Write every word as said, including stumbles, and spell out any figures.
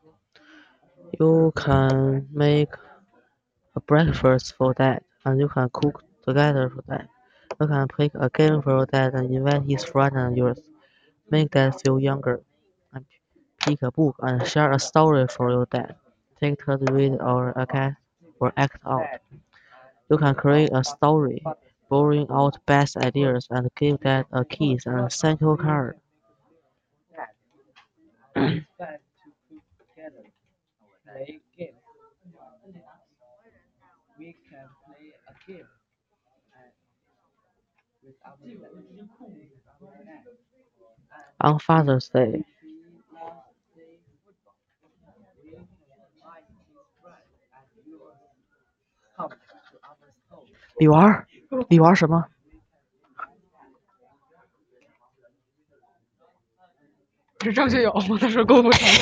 You can make a breakfast for dad, and you can cook together for dad. You can pick a game for your dad and invite his friends and yours. Make dad feel younger. And pick a book and share a story for your dad. Take turns to read or act or act out. You can create a story, borrowing out best ideas, and give dad a kiss and a thank you card. On Father's Day, 你玩儿？你玩什么？ 是张学友吗？他说功夫长